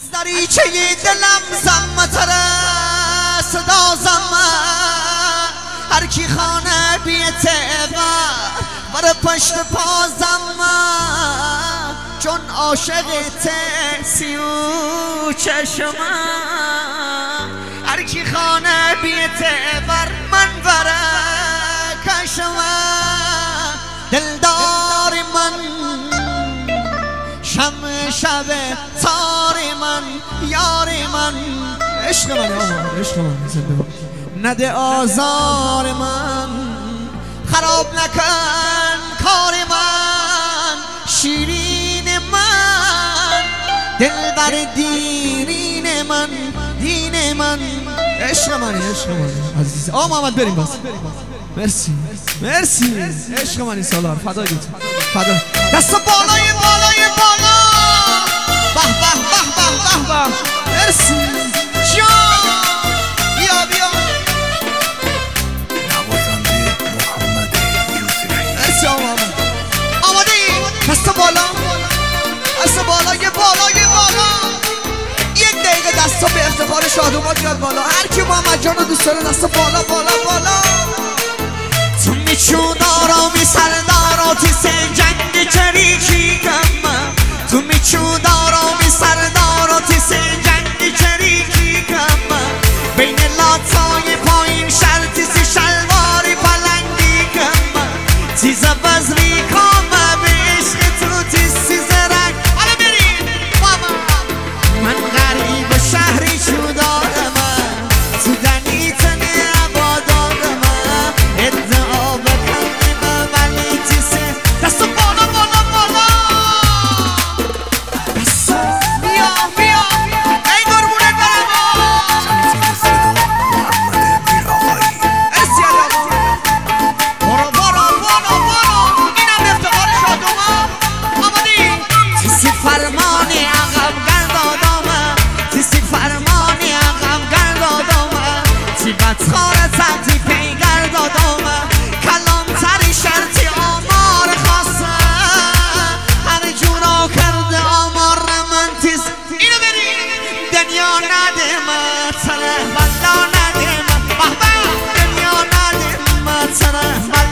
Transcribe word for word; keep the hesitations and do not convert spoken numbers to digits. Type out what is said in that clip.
از دریچه دلم زمتره صدا زمه هر کی خانه بیتقه بر پشت پا زمه چون عاشق تسیو چشمه هر کی خانه بیتقه بر من بره کشمه دلدار من شم شب تار من یار من عشق من آمار عشق من زنده نده آزار من خراب نکن کار من شیرین من دلبر دیرین من دین من عشق من عشق من عزیز آه محمد بریم باز مرسی مرسی عشق من سالار فدای تو فدا دست بالای بالای بالا به به به به به به مرسی جان بیا بیا نوازنده محمد یوسفی مرسی آمده آمده دست بالا دست بالای بالای بالا یک دقیقه دستا به افتخار شادوما بیاد بالا هر کی محمد جان رو دوست داره دست بالا بالا بالا تو میچون آرامی سرداراتی سنجنگ چریکی کم تو میچون آرامی سرداراتی سنجنگ چریکی کم بین لاتای پایین شرطی سی شلواری پلنگی کم تیز بزری کامه به عشق تو تیز تیز رنگ حالا بریم ماما من غریب شهری چو دارم تو دنی تنه عبادارم ادعا بکنم ولی تیسه دست بالا بالا بالا دست بیا بیا ای قربونه برم تنظیم صدا محمد میرآقایی مرسی علی برو برو برو برو اینم افتخار شادوما آمدی تیسی فرمانی عقب گردادامه تیسی فرمانی عقب گردادامه تی بدخار تبتی پی گردادامه کلام تری شرطی آمار خاصه هر جورا کرده آمار من تیز اینو بریم دنیا نده من تره بلا نده من بحبه دنیا نده من تره بلا